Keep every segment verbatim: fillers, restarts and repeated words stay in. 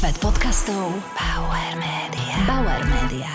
Svet podcastov Bauer Media. Bauer Media.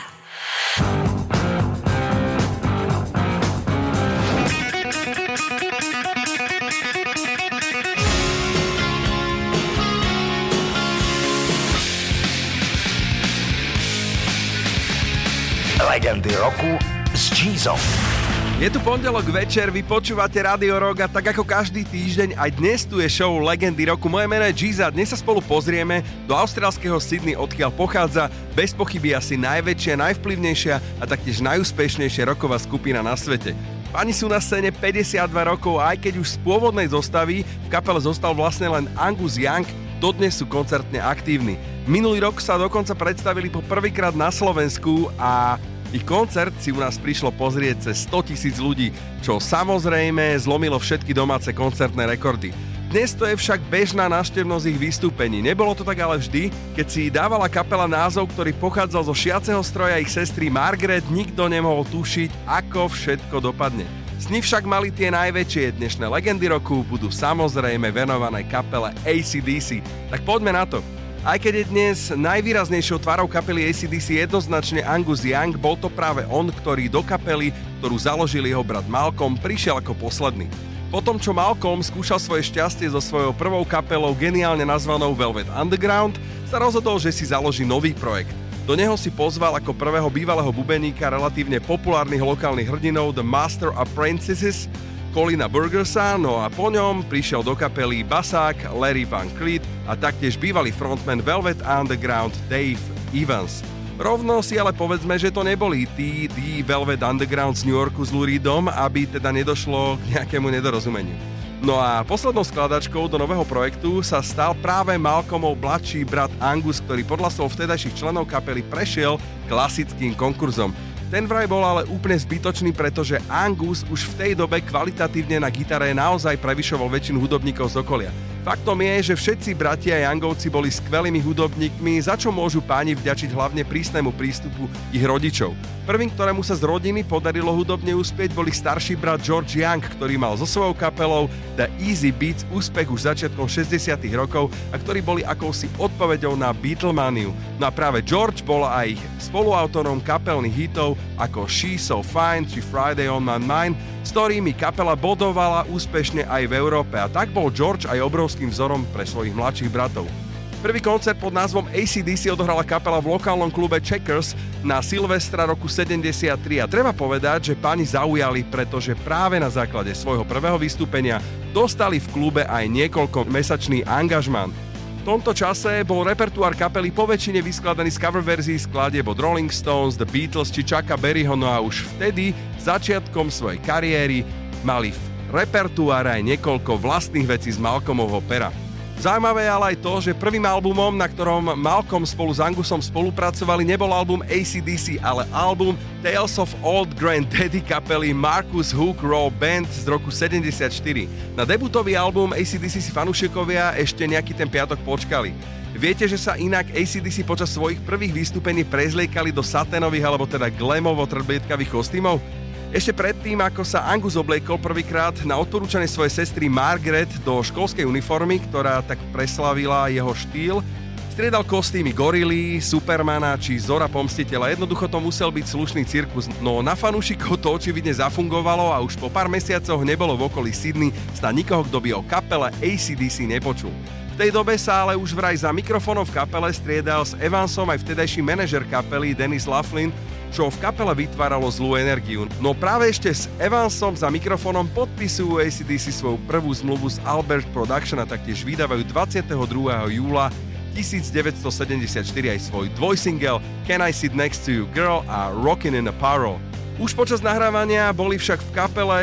Legendy roku s Cheezom. Je tu pondelok večer, vy počúvate Radio Rock a tak ako každý týždeň aj dnes tu je show Legendy roku. Moje meno je Cheeza, dnes sa spolu pozrieme do austrálskeho Sydney, odkiaľ pochádza bez pochyby asi najväčšia, najvplyvnejšia a taktiež najúspešnejšia rocková skupina na svete. Páni sú na scéne päťdesiatdva rokov a aj keď už z pôvodnej zostavy v kapele zostal vlastne len Angus Young, dodnes sú koncertne aktívni. Minulý rok sa dokonca predstavili po prvýkrát na Slovensku a ich koncert si u nás prišlo pozrieť cez stotisíc ľudí, čo samozrejme zlomilo všetky domáce koncertné rekordy. Dnes to je však bežná návštevnosť ich vystúpení. Nebolo to tak ale vždy, keď si dávala kapela názov, ktorý pochádzal zo šiaceho stroja ich sestry Margaret, nikto nemohol tušiť, ako všetko dopadne. Sny však mali tie najväčšie, dnešné legendy roku budú samozrejme venované kapele á cé dé cé. Tak poďme na to. Aj keď je dnes najvýraznejšou tvárou kapely á cé dé cé jednoznačne Angus Young, bol to práve on, ktorý do kapely, ktorú založil jeho brat Malcolm, prišiel ako posledný. Potom, čo Malcolm skúšal svoje šťastie so svojou prvou kapelou geniálne nazvanou Velvet Underground, sa rozhodol, že si založí nový projekt. Do neho si pozval ako prvého bývalého bubeníka relatívne populárnych lokálnych hrdinov The Master Apprentices, Colina Burgersa, no a po ňom prišiel do kapely basák Larry Van Cleet a taktiež bývalý frontman Velvet Underground Dave Evans. Rovno si ale povedzme, že to neboli tí The Velvet Underground z New Yorku s Lou Reedom, aby teda nedošlo k nejakému nedorozumeniu. No a poslednou skladačkou do nového projektu sa stal práve Malcolmov mladší brat Angus, ktorý podľa slov vtedajších členov kapely prešiel klasickým konkurzom. Ten vraj bol ale úplne zbytočný, pretože Angus už v tej dobe kvalitatívne na gitare naozaj prevyšoval väčšinu hudobníkov z okolia. Faktom je, že všetci bratia Youngovci boli skvelými hudobníkmi, za čo môžu páni vďačiť hlavne prísnemu prístupu ich rodičov. Prvým, ktorému sa z rodiny podarilo hudobne uspieť, boli starší brat George Young, ktorý mal so svojou kapelou The Easy Beats úspech už začiatkom šesťdesiatych rokov a ktorí boli akousi odpoveďou na Beatlemaniu. No a práve George bol aj ich spoluautorom kapelných hitov ako She's So Fine či Friday on My Mind, s ktorými kapela bodovala úspešne aj v Európe a tak bol George aj obrovským vzorom pre svojich mladších bratov. Prvý koncert pod názvom á cé dé cé odohrala kapela v lokálnom klube Checkers na Silvestra roku sedemdesiattri a treba povedať, že páni zaujali, pretože práve na základe svojho prvého vystúpenia dostali v klube aj niekoľko mesačný angažmán. V tomto čase bol repertoár kapely po väčšine vyskladaný z cover verzií skladieb od Rolling Stones, The Beatles či Chucka Berryho, no a už vtedy, začiatkom svojej kariéry, mali v repertoáre aj niekoľko vlastných vecí z Malcolmovho pera. Zaujímavé je ale aj to, že prvým albumom, na ktorom Malcolm spolu s Angusom spolupracovali, nebol album á cé dé cé, ale album Tales of Old Grand Daddy kapely Marcus Hook Raw Band z roku sedemdesiatštyri. Na debutový album á cé dé cé si fanúšikovia ešte nejaký ten piatok počkali. Viete, že sa inak á cé dé cé počas svojich prvých vystúpení prezliekali do saténových alebo teda glamovo trblieskavých kostýmov? Ešte predtým, ako sa Angus obliekol prvýkrát na odporúčanie svojej sestry Margaret do školskej uniformy, ktorá tak preslavila jeho štýl, striedal kostýmy gorily, Supermana či Zora Pomstiteľa. Jednoducho to musel byť slušný cirkus, no na fanúšikov to očividne zafungovalo a už po pár mesiacoch nebolo v okolí Sydney snad nikoho, kto by o kapele á cé dé cé nepočul. V tej dobe sa ale už vraj za mikrofónom v kapele striedal s Evansom aj vtedajší manažer kapely Dennis Laughlin, čo v kapele vytváralo zlú energiu. No práve ešte s Evansom za mikrofónom podpisujú á cé dé cé svoju prvú zmluvu s Albert Production a taktiež vydávajú dvadsiateho druhého júla devätnásťsedemdesiatštyri aj svoj dvojsingel Can I Sit Next to You Girl a Rockin' in Apparel. Už počas nahrávania boli však v kapele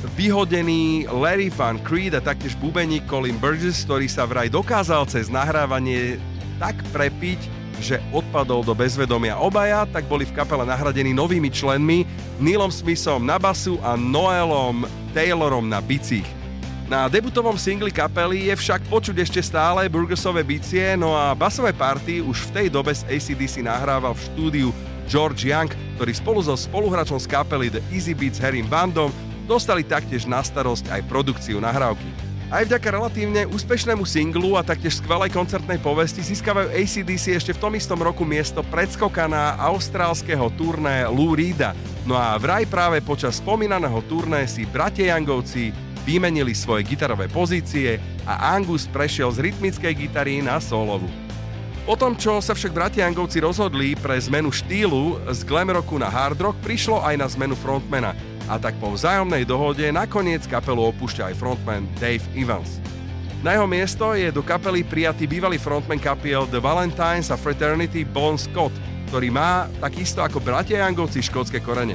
vyhodený Larry Van Cleet a taktiež bubeník Colin Burgess, ktorý sa vraj dokázal cez nahrávanie tak prepiť, že odpadol do bezvedomia. Obaja tak boli v kapele nahradení novými členmi Neilom Smithom na basu a Noelom Taylorom na bicích. Na debutovom singli kapely je však počuť ešte stále Burgessové bicie, no a basové party už v tej dobe z á cé dé cé nahrával v štúdiu George Young, ktorý spolu so spoluhráčom z kapely The Easy Beats Harrym Bandom dostali taktiež na starosť aj produkciu nahrávky. Aj vďaka relatívne úspešnému singlu a taktiež skvelej koncertnej povesti získavajú á cé dé cé ešte v tom istom roku miesto predskokaná austrálskeho turné Lou Reeda. No a vraj práve počas spomínaného turné si bratia Youngovci vymenili svoje gitarové pozície a Angus prešiel z rytmickej gitary na solovú. Po tom, čo sa však bratia Youngovci rozhodli pre zmenu štýlu z glam rocku na hard rock, prišlo aj na zmenu frontmana. A tak po vzájomnej dohode nakoniec kapelu opúšťa aj frontman Dave Evans. Na jeho miesto je do kapely prijatý bývalý frontman kapiel The Valentines a Fraternity Bon Scott, ktorý má takisto ako bratia Youngovci škótske korene.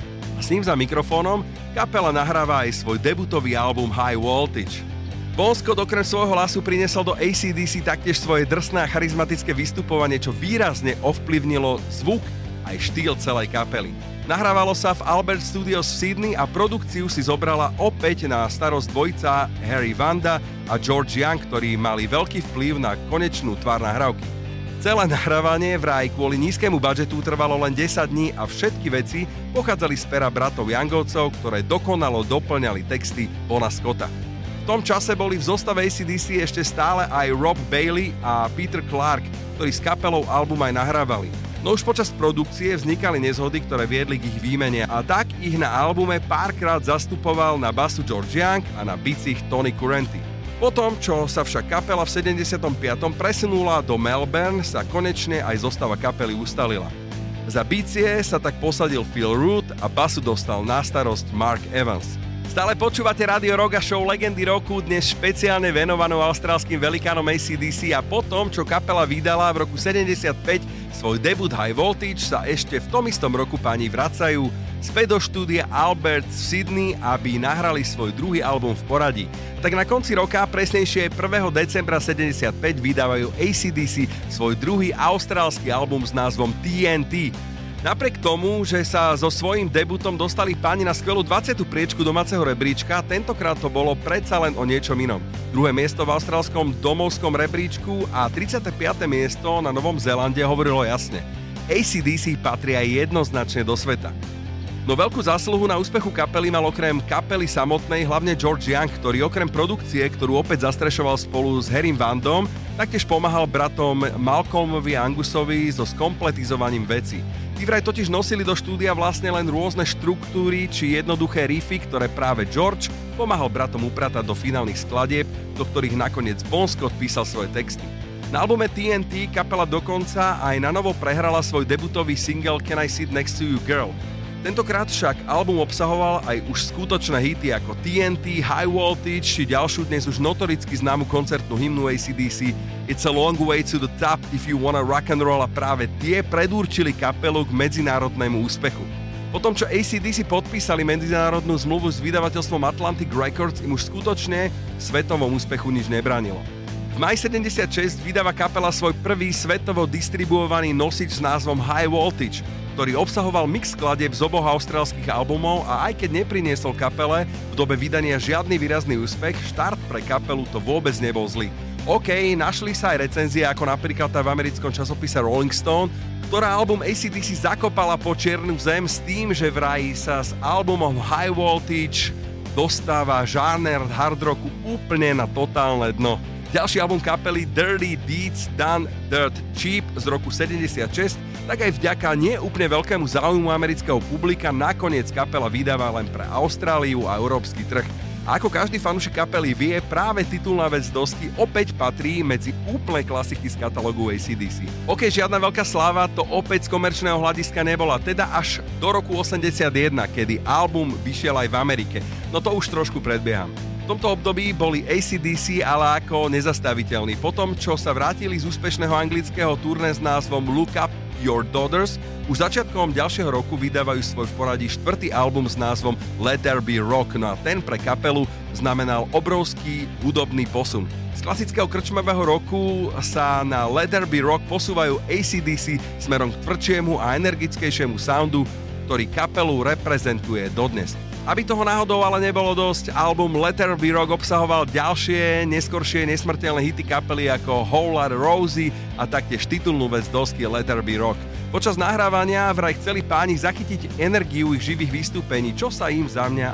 A s ním za mikrofónom kapela nahráva aj svoj debutový album High Voltage. Bon Scott okrem svojho hlasu priniesol do á cé dé cé taktiež svoje drsné a charizmatické vystupovanie, čo výrazne ovplyvnilo zvuk aj štýl celej kapely. Nahrávalo sa v Albert Studios v Sydney a produkciu si zobrala opäť na starosť dvojica Harry Vanda a George Young, ktorí mali veľký vplyv na konečnú tvár nahrávky. Celé nahrávanie vraj kvôli nízkemu budžetu trvalo len desať dní a všetky veci pochádzali z pera bratov Youngovcov, ktoré dokonalo doplňali texty Bona Scotta. V tom čase boli v zostave á cé dé cé ešte stále aj Rob Bailey a Peter Clark, ktorí s kapelou album aj nahrávali. No už počas produkcie vznikali nezhody, ktoré viedli k ich výmene a tak ich na albume párkrát zastupoval na basu George Young a na bicích Tony Currenti. Potom, čo sa však kapela v sedemdesiatom piatom presunula do Melbourne, sa konečne aj zostava kapely ustalila. Za bicie sa tak posadil Phil Root a basu dostal na starosť Mark Evans. Stále počúvate Radio Rock a show Legendy roku, dnes špeciálne venovanú austrálskym velikánom á cé dé cé a potom, čo kapela vydala v roku sedemdesiatpäť svoj debut High Voltage, sa ešte v tom istom roku páni vracajú späť do štúdia Albert v Sydney, aby nahrali svoj druhý album v poradí. Tak na konci roka, presnejšie prvého decembra sedemdesiatpäť, vydávajú á cé dé cé svoj druhý austrálsky album s názvom té en té. Napriek tomu, že sa so svojím debutom dostali páni na skvelú dvadsiatu priečku domáceho rebríčka, tentokrát to bolo predsa len o niečom inom. Druhé miesto v austrálskom domovskom rebríčku a tridsiate piate miesto na Novom Zélande hovorilo jasne. á cé dé cé patria jednoznačne do sveta. No veľkú zásluhu na úspechu kapely mal okrem kapely samotnej hlavne George Young, ktorý okrem produkcie, ktorú opäť zastrešoval spolu s Harrym Vandom, taktiež pomáhal bratom Malcolmovi a Angusovi so skompletizovaním veci. Tí vraj totiž nosili do štúdia vlastne len rôzne štruktúry či jednoduché riffy, ktoré práve George pomáhal bratom upratať do finálnych skladieb, do ktorých nakoniec Bon Scott písal svoje texty. Na albume té en té kapela dokonca aj na novo prehrala svoj debutový single Can I Sit Next to You Girl. Tentokrát však album obsahoval aj už skutočné hity ako té en té, High Voltage či ďalšiu dnes už notoricky známu koncertnú hymnu á cé dé cé It's a Long Way to the Top If You Wanna Rock and Roll, a práve tie predurčili kapelu k medzinárodnému úspechu. Po tom, čo á cé dé cé podpísali medzinárodnú zmluvu s vydavateľstvom Atlantic Records, im už skutočne svetovom úspechu nič nebránilo. V máji sedemdesiatšesť vydáva kapela svoj prvý svetovo distribuovaný nosič s názvom High Voltage, ktorý obsahoval mix skladieb z oboch austrálskych albumov a aj keď nepriniesol kapele v dobe vydania žiadny výrazný úspech, štart pre kapelu to vôbec nebol zlý. OK, našli sa aj recenzie ako napríklad tá v americkom časopise Rolling Stone, ktorá album á cé dé cé zakopala po čiernu zem s tým, že vraj sa s albumom High Voltage dostáva žáner hard rocku úplne na totálne dno. Ďalší album kapely Dirty Deeds Done Dirt Cheap z roku sedemdesiatšesť, tak aj vďaka neúplne veľkému záujmu amerického publika nakoniec kapela vydáva len pre Austráliu a európsky trh. A ako každý fanúšik kapely vie, práve titulná vec dosky opäť patrí medzi úplné klasiky z katalógu á cé dé cé. OK, žiadna veľká sláva to opäť z komerčného hľadiska nebola, teda až do roku osemdesiatjeden, kedy album vyšiel aj v Amerike. No to už trošku predbieham. V tomto období boli á cé dé cé ale ako nezastaviteľní. Potom, čo sa vrátili z úspešného anglického turné s názvom Look Up Your Daughters, už začiatkom ďalšieho roku vydávajú svoj v poradí štvrtý album s názvom Let There Be Rock, no a ten pre kapelu znamenal obrovský hudobný posun. Z klasického krčmavého roku sa na Let There Be Rock posúvajú á cé dé cé smerom k tvrdšiemu a energickejšiemu soundu, ktorý kapelu reprezentuje dodnes. Aby toho náhodou ale nebolo dosť, album Let There Be Rock obsahoval ďalšie, neskoršie nesmrteľné hity kapely ako Whole Lotta Rosie a taktiež titulnú vec dosky Let There Be Rock. Počas nahrávania vraj chceli páni zachytiť energiu ich živých vystúpení, čo sa im za mňa aj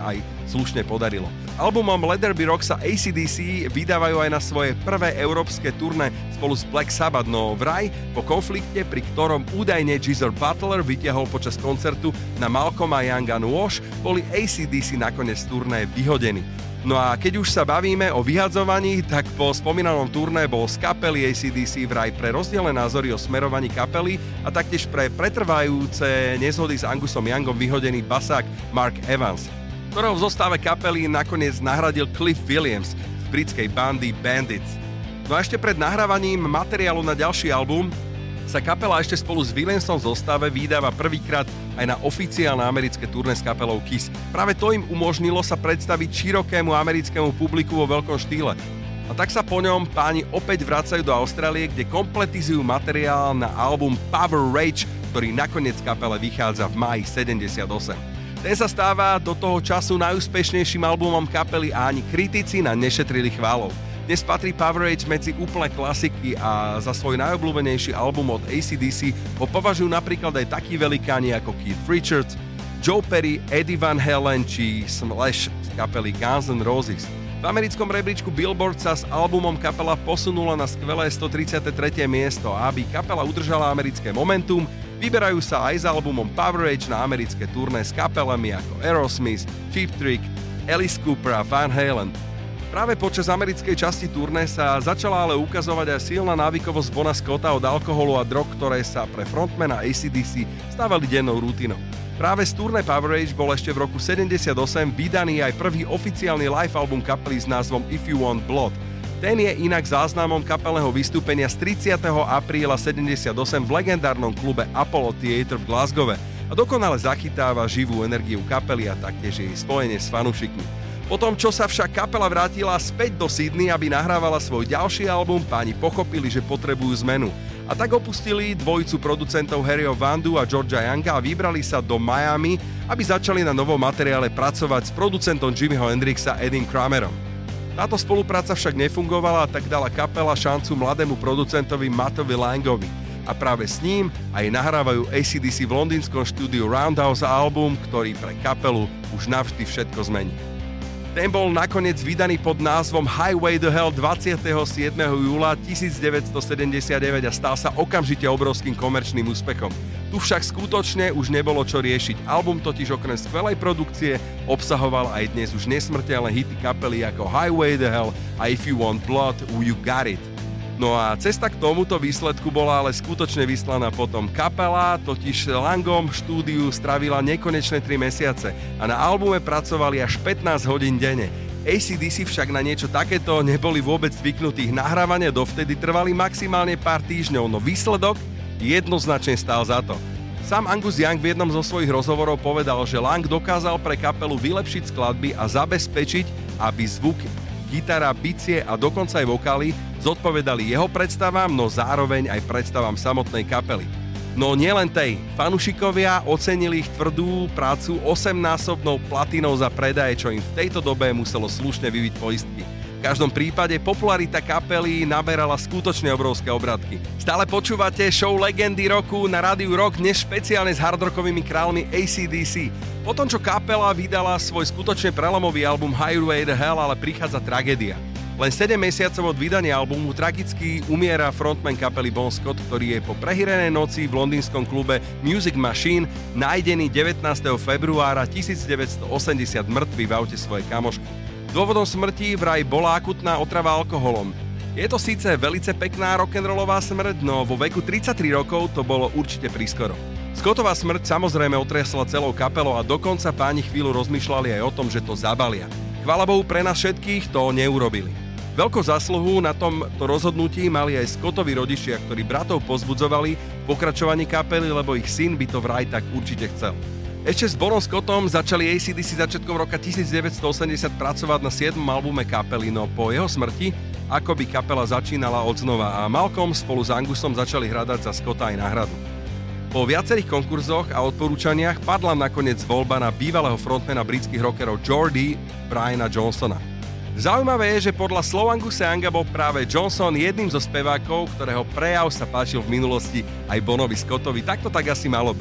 slušne podarilo. Albumom Let There Be Rock sa á cé dé cé vydávajú aj na svoje prvé európske turné spolu s Black Sabbath, no vraj po konflikte, pri ktorom údajne Geezer Butler vytiahol počas koncertu na Malcolma Young and Wash, boli á cé dé cé nakoniec z turné vyhodení. No a keď už sa bavíme o vyhadzovaní, tak po spomínanom turné bol z kapely á cé dé cé vraj pre rozdielne názory o smerovaní kapely a taktiež pre pretrvajúce nezhody s Angusom Youngom vyhodený basák Mark Evans, ktorého v zostave kapely nakoniec nahradil Cliff Williams z britskej bandy Bandits. No a ešte pred nahrávaním materiálu na ďalší album sa kapela ešte spolu s Williamsom v zostave vydáva prvýkrát aj na oficiálne americké turné s kapelou Kiss. Práve to im umožnilo sa predstaviť širokému americkému publiku vo veľkom štýle. A tak sa po ňom páni opäť vracajú do Austrálie, kde kompletizujú materiál na album Power Rage, ktorý nakoniec kapele vychádza v máji sedemdesiatosem. Ten sa stáva do toho času najúspešnejším albumom kapely a ani kritici na nešetrili chválou. Dnes patrí Power Rage medzi úplné klasiky a za svoj najobľúbenejší album od á cé dé cé ho považujú napríklad aj takí velikáni ako Keith Richards, Joe Perry, Eddie Van Halen či Slash z kapely Guns N' Roses. V americkom rebríčku Billboard sa s albumom kapela posunula na skvelé stotridsiate tretie miesto a aby kapela udržala americké momentum, vyberajú sa aj s albumom Power Rage na americké turné s kapelami ako Aerosmith, Cheap Trick, Alice Cooper a Van Halen. Práve počas americkej časti turné sa začala ale ukazovať aj silná návykovosť Bona Scotta od alkoholu a drog, ktoré sa pre frontmana á cé dé cé stávali dennou rutinou. Práve z turné Power Rage bol ešte v roku sedemdesiatosem vydaný aj prvý oficiálny live album kapely s názvom If You Want Blood. Ten je inak záznamom kapelného vystúpenia z tridsiateho apríla sedemdesiatosem v legendárnom klube Apollo Theatre v Glasgowe a dokonale zachytáva živú energiu kapely a taktiež jej spojenie s fanúšikmi. Po tom, čo sa však kapela vrátila späť do Sydney, aby nahrávala svoj ďalší album, páni pochopili, že potrebujú zmenu. A tak opustili dvojicu producentov Harryho Vandu a Georgia Younga a vybrali sa do Miami, aby začali na novom materiále pracovať s producentom Jimmyho Hendrixa Eddym Kramerom. Táto spolupráca však nefungovala a tak dala kapela šancu mladému producentovi Mattovi Langovi. A práve s ním aj nahrávajú á cé dé cé v londýnskom štúdiu Roundhouse album, ktorý pre kapelu už navždy všetko zmení. Ten bol nakoniec vydaný pod názvom Highway to Hell dvadsiateho siedmeho júla devätnásťsedemdesiatdeväť a stal sa okamžite obrovským komerčným úspechom. Tu však skutočne už nebolo čo riešiť. Album totiž okrem skvelej produkcie obsahoval aj dnes už nesmrteľné hity kapely ako Highway to Hell a If You Want Blood, You Got It. No a cesta k tomuto výsledku bola ale skutočne vyslaná potom. Kapela totiž Langom v štúdiu strávila nekonečné tri mesiace a na albume pracovali až pätnásť hodín denne. á cé dé cé však na niečo takéto neboli vôbec zvyknutí. Nahrávania dovtedy trvali maximálne pár týždňov, no výsledok jednoznačne stál za to. Sám Angus Young v jednom zo svojich rozhovorov povedal, že Lang dokázal pre kapelu vylepšiť skladby a zabezpečiť, aby zvuk, gitara, bicie a dokonca aj vokály zodpovedali jeho predstavám, no zároveň aj predstavám samotnej kapely. No nielen tej, fanúšikovia ocenili ich tvrdú prácu osemnásobnou platinou za predaje, čo im v tejto dobe muselo slušne vybiť poistky. V každom prípade popularita kapely naberala skutočne obrovské obratky. Stále počúvate show Legendy roku na Rádiu Rock, dnes špeciálne s hardrockovými kráľmi á cé dé cé. Potom, čo kapela vydala svoj skutočne prelomový album Highway to Hell, ale prichádza tragédia. Len sedem mesiacov od vydania albumu tragicky umiera frontman kapely Bon Scott, ktorý je po prehýrenej noci v londýnskom klube Music Machine nájdený devätnásteho februára devätnásťstoosemdesiat mŕtvy v aute svojej kamošky. Dôvodom smrti vraj bola akutná otrava alkoholom. Je to síce velice pekná rock'n'rollová smrť, no vo veku tridsaťtri rokov to bolo určite prískoro. Scottová smrť samozrejme otriasla celou kapelou a dokonca páni chvíľu rozmýšľali aj o tom, že to zabalia. Chvála Bohu, pre nás všetkých to neurobili. Veľkú zásluhu na tomto rozhodnutí mali aj Scottovi rodičia, ktorí bratov pozbudzovali v pokračovaní kapely, lebo ich syn by to vraj tak určite chcel. Ešte s Bonom Scottom začali á cé dé cé začiatkom roka devätnásťstoosemdesiat pracovať na siedmom albume kapely, no po jeho smrti akoby kapela začínala odznova a Malcolm spolu s Angusom začali hľadať za Scotta aj náhradu. Po viacerých konkurzoch a odporúčaniach padla nakoniec voľba na bývalého frontmana britských rockerov Geordie Briana Johnsona. Zaujímavé je, že podľa slov Angusa Younga bol práve Johnson jedným zo spevákov, ktorého prejav sa páčil v minulosti aj Bonovi Scottovi. Tak to tak asi malo byť.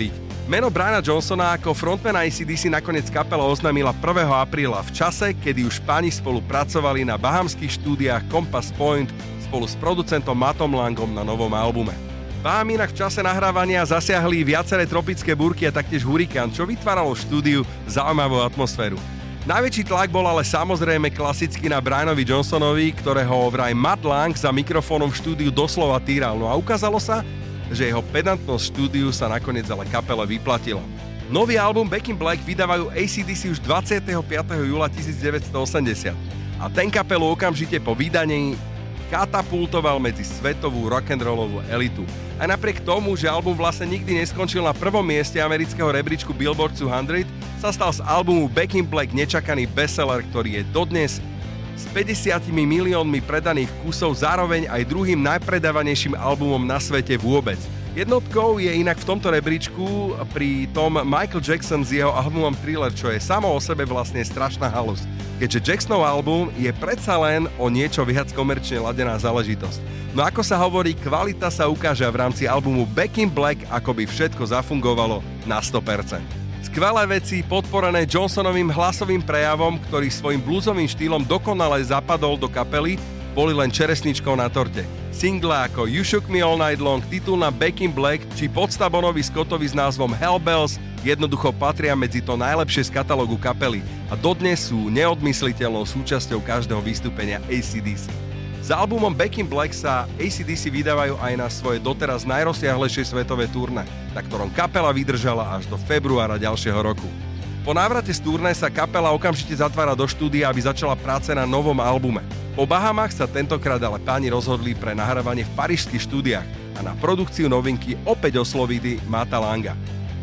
Meno Briana Johnsona ako frontmana á cé dé cé nakoniec kapela oznámila prvého apríla v čase, kedy už páni spolupracovali na bahamských štúdiách Compass Point spolu s producentom Mattom Langom na novom albume. Baham inak v čase nahrávania zasiahli viaceré tropické búrky a taktiež hurikán, čo vytváralo v štúdiu zaujímavú atmosféru. Najväčší tlak bol ale samozrejme klasicky na Brianovi Johnsonovi, ktorého vraj Matt Lang za mikrofónom v štúdiu doslova týral, no a ukázalo sa, že jeho pedantnosť štúdiu sa nakoniec ale kapele vyplatila. Nový album Back in Black vydávajú á cé dé cé už dvadsiateho piateho júla devätnásťstoosemdesiat a ten kapelu okamžite po vydaní katapultoval medzi svetovú rock'n'rollovú elitu. Aj napriek tomu, že album vlastne nikdy neskončil na prvom mieste amerického rebríčku Billboard dvesto, sa stal z albumu Back in Black nečakaný bestseller, ktorý je dodnes s päťdesiatimi miliónmi predaných kusov zároveň aj druhým najpredávanejším albumom na svete vôbec. Jednotkou je inak v tomto rebríčku pri tom Michael Jackson s jeho albumom Thriller, čo je samo o sebe vlastne strašná halus, keďže Jacksonov album je predsa len o niečo viac komerčne ladená záležitosť. No ako sa hovorí, kvalita sa ukáže v rámci albumu Back in Black, ako by všetko zafungovalo na sto percent. Skvelé veci, podporené Johnsonovým hlasovým prejavom, ktorý svojim bluesovým štýlom dokonale zapadol do kapely, boli len čeresničkou na torte. Single ako You Shook Me All Night Long, titulná Back in Black či podsta Bonovi Scottovi s názvom Hellbells jednoducho patria medzi to najlepšie z katalógu kapely a dodnes sú neodmysliteľnou súčasťou každého vystúpenia á cé dé cé. Za albumom Back in Black sa á cé dé cé vydávajú aj na svoje doteraz najrozsiahlejšie svetové turné, na ktorom kapela vydržala až do februára ďalšieho roku. Po návrate z turné sa kapela okamžite zatvára do štúdia, aby začala práce na novom albume. Po Bahamách sa tentokrát ale páni rozhodli pre nahrávanie v parížských štúdiách a na produkciu novinky opäť oslovili Matta Langa.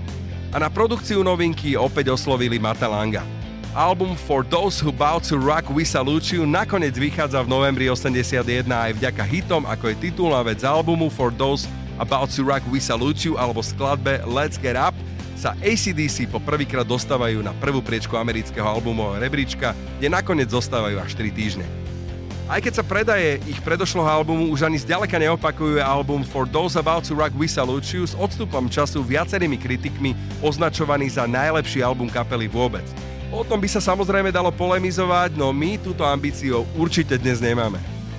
A na produkciu novinky opäť oslovili Matta Langa. Album For Those Who Bow to Rock We Salute You nakoniec vychádza v novembri osemdesiatjeden aj vďaka hitom, ako je titulná vec albumu For Those About to Rock We Salute You alebo skladbe Let's Get Up sa á cé dé cé po prvýkrát dostávajú na prvú priečku amerického albumového rebríčka, kde nakoniec zostávajú až tri týždne. Aj keď sa predaje ich predošlého albumu už ani zďaleka neopakuje album For Those About to Rock We Salute You s odstupom času viacerými kritikmi označovaný za najlepší album kapely vôbec. O tom by sa samozrejme dalo polemizovať, no my túto ambíciu určite dnes nemáme.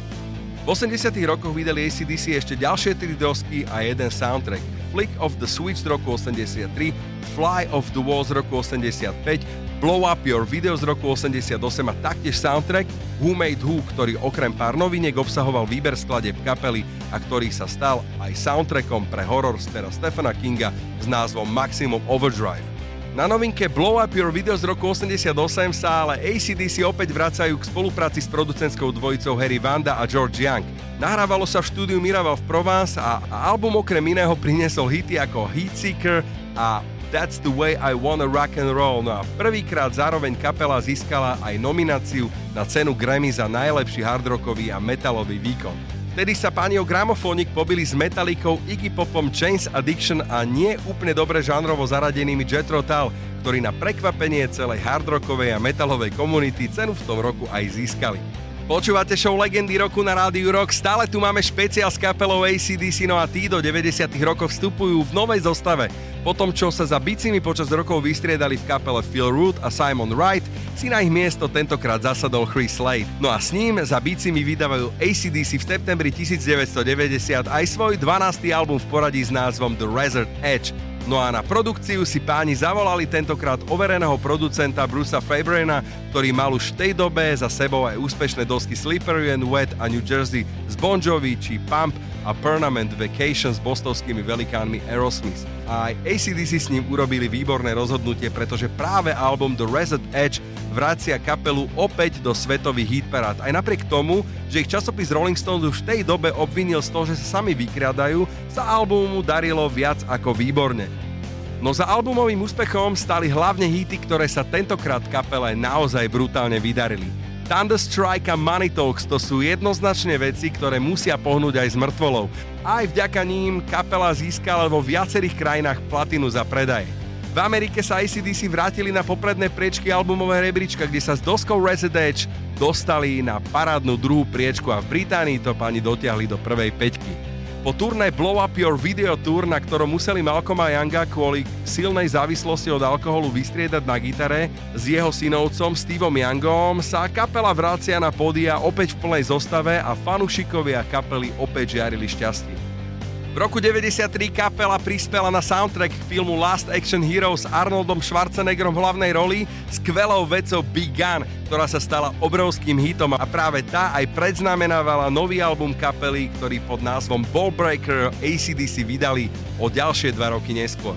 V osemdesiatych rokoch vydali á cé dé cé ešte ďalšie tri dosky a jeden soundtrack. Flick of the Switch z roku osemdesiattri, Fly of the Wall z roku osemdesiatpäť, Blow Up Your Video z roku osemdesiatosem a taktiež soundtrack Who Made Who, ktorý okrem pár noviniek obsahoval výber skladieb kapely a ktorý sa stal aj soundtrackom pre horor z pera Stephena Kinga s názvom Maximum Overdrive. Na novinke Blow Up Your Video z roku osemdesiatosem sa ale á cé dé cé opäť vracajú k spolupráci s producentskou dvojicou Harry Vanda a George Young. Nahrávalo sa v štúdiu Miraval v Provence a, a album okrem iného priniesol hity ako Heatseeker a That's the Way I Wanna Rock and Roll. No a prvýkrát zároveň kapela získala aj nomináciu na cenu Grammy za najlepší hardrockový a metalový výkon. Vtedy sa páni o gramofónik pobili s Metallicou, Iggy Popom, Jane's Addiction a nie úplne dobre žánrovo zaradenými Jethro Tull, ktorí na prekvapenie celej hardrockovej a metalovej komunity cenu v tom roku aj získali. Počúvate show Legendy roku na Rádiu Rock, stále tu máme špeciál s kapelou á cé dé cé, no a tí do deväťdesiatych rokov vstupujú v novej zostave. Po tom, čo sa za bicimi počas rokov vystriedali v kapele Phil Root a Simon Wright, si na ich miesto tentokrát zasadol Chris Slade. No a s ním za bicimi vydávajú á cé dé cé v septembri devätnásťstodeväťdesiat aj svoj dvanásty album v poradí s názvom The Razor's Edge. No a na produkciu si páni zavolali tentokrát overeného producenta Brucea Fabrena, ktorý mal už v tej dobe za sebou aj úspešné dosky Slippery and Wet a New Jersey z Bon Jovi či Pump a Permanent Vacation s bostonskými velikánmi Aerosmith. A aj á cé dé cé s ním urobili výborné rozhodnutie, pretože práve album The Razor's Edge vracia kapelu opäť do svetových hitparád. Aj napriek tomu, že ich časopis Rolling Stone už v tej dobe obvinil z toho, že sa sami vykrádajú, sa albumu darilo viac ako výborne. No za albumovým úspechom stali hlavne hity, ktoré sa tentokrát kapele naozaj brutálne vydarili. Thunderstrike a Money Talks to sú jednoznačne veci, ktoré musia pohnúť aj s mŕtvolou. Aj vďaka ním kapela získala vo viacerých krajinách platinu za predaje. V Amerike sa á cé dé cé vrátili na popredné priečky albumového rebríčka, kde sa s doskou Razor's Edge dostali na parádnu druhú priečku a v Británii to páni dotiahli do prvej päťky. Po turné Blow Up Your Video Tour, na ktorom museli Malcolma Younga kvôli silnej závislosti od alkoholu vystriedať na gitare s jeho synovcom Steveom Youngom, sa kapela vracia na pódia opäť v plnej zostave a fanúšikovia kapely opäť žiarili šťastie. V roku deväťdesiattri kapela prispela na soundtrack k filmu Last Action Hero s Arnoldom Schwarzeneggerom v hlavnej roli skvelou vecou Big Gun, ktorá sa stala obrovským hitom a práve tá aj predznamenávala nový album kapely, ktorý pod názvom Ballbreaker á cé dé cé vydali o ďalšie dva roky neskôr.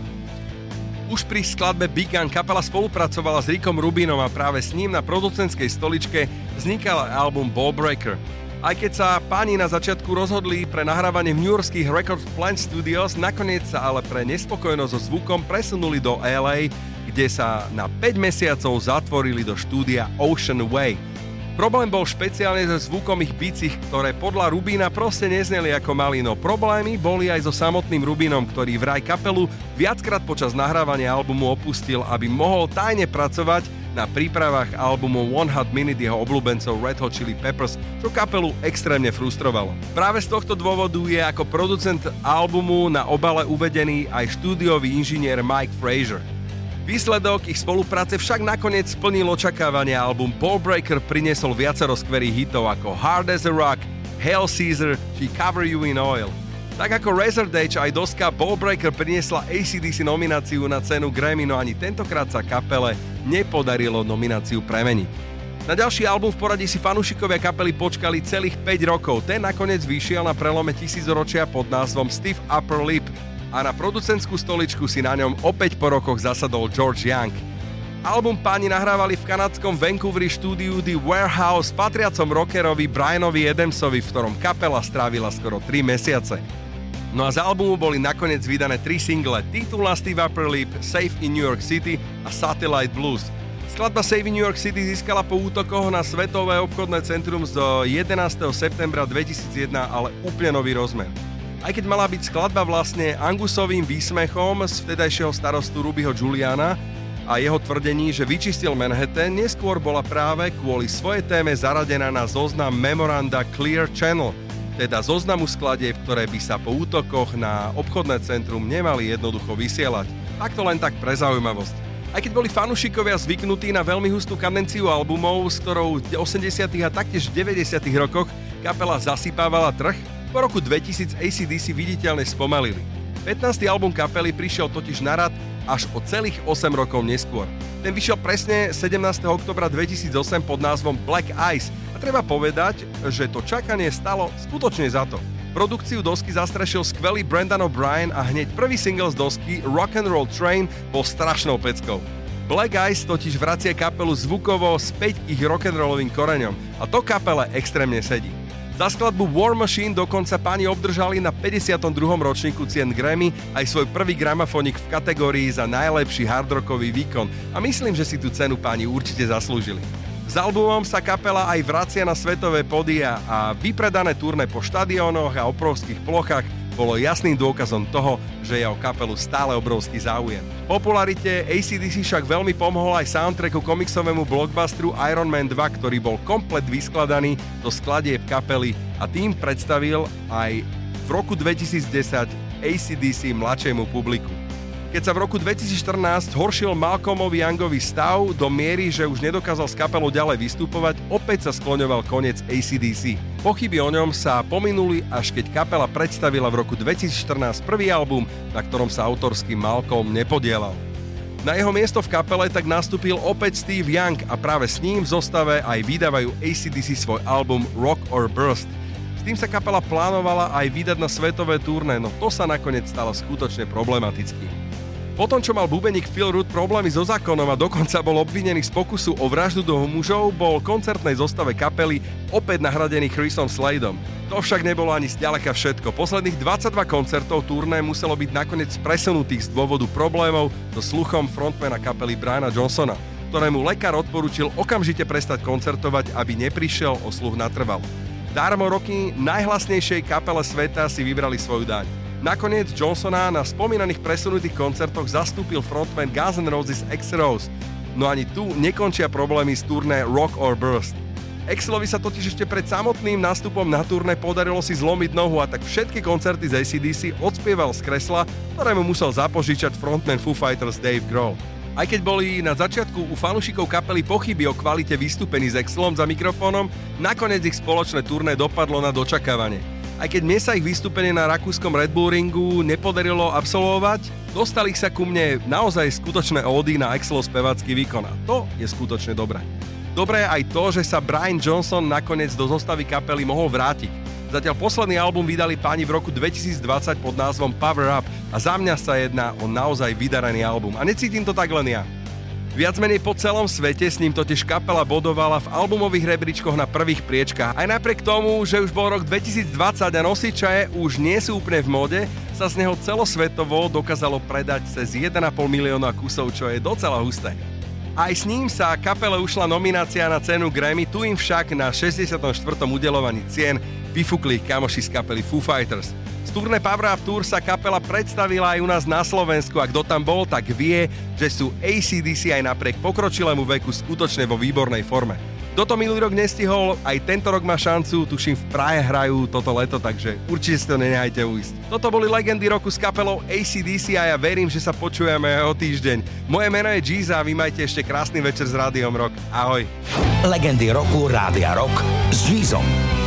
Už pri skladbe Big Gun kapela spolupracovala s Rickom Rubinom a práve s ním na producentskej stoličke vznikal album Ballbreaker. Aj keď sa páni na začiatku rozhodli pre nahrávanie v newyorských Record Plant Studios, nakoniec sa ale pre nespokojnosť so zvukom presunuli do el ej, kde sa na päť mesiacov zatvorili do štúdia Ocean Way. Problém bol špeciálne so zvukom ich bicích, ktoré podľa Rubina proste nezneli ako mali, no problémy boli aj so samotným Rubinom, ktorý vraj kapelu viackrát počas nahrávania albumu opustil, aby mohol tajne pracovať na prípravách albumu One Hot Minute jeho obľúbencov Red Hot Chili Peppers, čo kapelu extrémne frustrovalo. Práve z tohto dôvodu je ako producent albumu na obale uvedený aj štúdiový inžinier Mike Frazier. Výsledok ich spolupráce však nakoniec splnil očakávania. Album Ballbreaker priniesol viacero skvelých hitov ako Hard as a Rock, Hail Caesar či Cover You in Oil. Tak ako Razordache aj doska Ballbreaker priniesla á cé dé cé nomináciu na cenu Grammy, no ani tentokrát sa kapele nepodarilo nomináciu premeniť. Na ďalší album v poradí si fanúšikovia kapely počkali celých päť rokov. Ten nakoniec vyšiel na prelome tisícročia pod názvom Stiff Upper Lip a na producentskú stoličku si na ňom opäť po rokoch zasadol George Young. Album páni nahrávali v kanadskom Vancouveri štúdiu The Warehouse patriacom rockerovi Brianovi Adamsovi, v ktorom kapela strávila skoro tri mesiace. No a z albumu boli nakoniec vydané tri single: titulná Stiff Upper Lip, Safe in New York City a Satellite Blues. Skladba Safe in New York City získala po útokoch na Svetové obchodné centrum z jedenásteho septembra dvetisícjeden ale úplne nový rozmer. Aj keď mala byť skladba vlastne Angusovým výsmechom z vtedajšieho starostu Rubyho Giuliana a jeho tvrdení, že vyčistil Manhattan, neskôr bola práve kvôli svojej téme zaradená na zoznam memoranda Clear Channel, teda zoznamu skladieb, ktoré by sa po útokoch na obchodné centrum nemali jednoducho vysielať. Takto len tak pre zaujímavosť. Aj keď boli fanúšikovia zvyknutí na veľmi hustú kadenciu albumov, s ktorou v osemdesiatych a taktiež v deväťdesiatych rokoch kapela zasypávala trh, po roku dvetisíc á cé dé cé viditeľne spomalili. pätnásty album kapely prišiel totiž na rad až o celých osem rokov neskôr. Ten vyšiel presne sedemnásteho októbra dvetisícosem pod názvom Black Ice a treba povedať, že to čakanie stalo skutočne za to. Produkciu dosky zastrešil skvelý Brendan O'Brien a hneď prvý single z dosky Rock and Roll Train bol strašnou peckou. Black Ice totiž vracia kapelu zvukovo späť k ich rock'n'rollovým koreňom a to kapele extrémne sedí. Za skladbu War Machine dokonca páni obdržali na päťdesiatom druhom ročníku cien Grammy aj svoj prvý gramafónik v kategórii za najlepší hardrockový výkon a myslím, že si tú cenu páni určite zaslúžili. S albumom sa kapela aj vracia na svetové pódia a vypredané turné po štadiónoch a obrovských plochách bolo jasným dôkazom toho, že je o kapelu stále obrovský záujem. Popularite á cé dé cé však veľmi pomohol aj soundtracku komiksovému blockbusteru Iron Man dva, ktorý bol komplet vyskladaný do skladieb kapely a tým predstavil aj v roku dvetisícdesať á cé dé cé mladšiemu publiku. Keď sa v roku dvetisícštrnásť horšil Malcolmovi Youngovi stav do miery, že už nedokázal s kapelou ďalej vystupovať, opäť sa skloňoval koniec á cé dé cé. Pochyby o ňom sa pominuli, až keď kapela predstavila v roku dvetisícštrnásť prvý album, na ktorom sa autorský Malcolm nepodielal. Na jeho miesto v kapele tak nastúpil opäť Steve Young a práve s ním v zostave aj vydávajú á cé dé cé svoj album Rock or Burst. S tým sa kapela plánovala aj vydať na svetové turné, no to sa nakoniec stalo skutočne problematickým. Potom, čo mal bubeník Phil Rudd problémy so zákonom a dokonca bol obvinený z pokusu o vraždu dvoch mužov, bol v koncertnej zostave kapely opäť nahradený Chrisom Sladeom. To však nebolo ani zďaleka všetko. Posledných dvadsaťdva koncertov turné muselo byť nakoniec presunutých z dôvodu problémov so sluchom frontmana kapely Briana Johnsona, ktorému lekár odporučil okamžite prestať koncertovať, aby neprišiel o sluch natrvalo. Darmo roky najhlasnejšej kapele sveta si vybrali svoju daň. Nakoniec Johnsona na spomínaných presunutých koncertoch zastúpil frontman Guns N' Roses Axl Rose, no ani tu nekončia problémy z turné Rock or Burst. Axelovi sa totiž ešte pred samotným nástupom na turné podarilo si zlomiť nohu a tak všetky koncerty z á cé dé cé odspieval z kresla, ktoré mu musel zapožičať frontman Foo Fighters Dave Grohl. Aj keď boli na začiatku u fanúšikov kapely pochyby o kvalite vystúpení s Axelom za mikrofónom, nakoniec ich spoločné turné dopadlo na dočakávanie. Aj keď mne sa ich vystúpenie na rakúskom Red Bull ringu nepodarilo absolvovať, dostali sa ku mne naozaj skutočné ódy na Axelov spevácky výkon a to je skutočne dobré. Dobré je aj to, že sa Brian Johnson nakoniec do zostavy kapely mohol vrátiť. Zatiaľ posledný album vydali páni v roku dvetisícdvadsať pod názvom Power Up a za mňa sa jedná o naozaj vydarený album a necítim to tak len ja. Viac menej po celom svete s ním totiž kapela bodovala v albumových rebríčkoch na prvých priečkách. Aj napriek tomu, že už bol rok dvetisícdvadsať a nosiče už nie sú úplne v móde, sa z neho celosvetovo dokázalo predať cez jeden a pol milióna kusov, čo je docela husté. Aj s ním sa kapele ušla nominácia na cenu Grammy, tu im však na šesťdesiatom štvrtom udeľovaní cien vyfúkli kamoši z kapely Foo Fighters. Z turné Power Up Tour sa kapela predstavila aj u nás na Slovensku a kto tam bol, tak vie, že sú á cé dé cé aj napriek pokročilému veku skutočne vo výbornej forme. Kto to minulý rok nestihol, aj tento rok má šancu, tuším v Prahe hrajú toto leto, takže určite si to nenehajte uísť. Toto boli legendy roku s kapelou á cé dé cé a ja verím, že sa počujeme o týždeň. Moje meno je Giza a vy majte ešte krásny večer s Rádiom Rock. Ahoj. Legendy roku Rádia Rock s Gizom.